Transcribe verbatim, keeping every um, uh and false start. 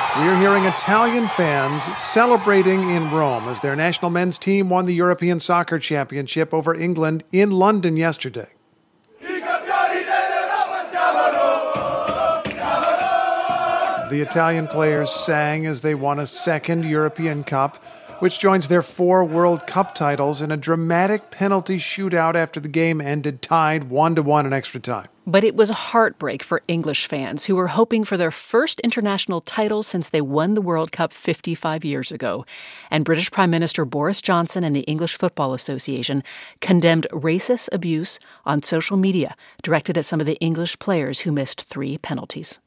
We're hearing Italian fans celebrating in Rome as their national men's team won the European Soccer Championship over England in London yesterday. The Italian players sang as they won a second European Cup, which joins their four World Cup titles in a dramatic penalty shootout after the game ended tied one to one in extra time. But it was a heartbreak for English fans who were hoping for their first international title since they won the World Cup fifty-five years ago. And British Prime Minister Boris Johnson and the English Football Association condemned racist abuse on social media directed at some of the English players who missed three penalties.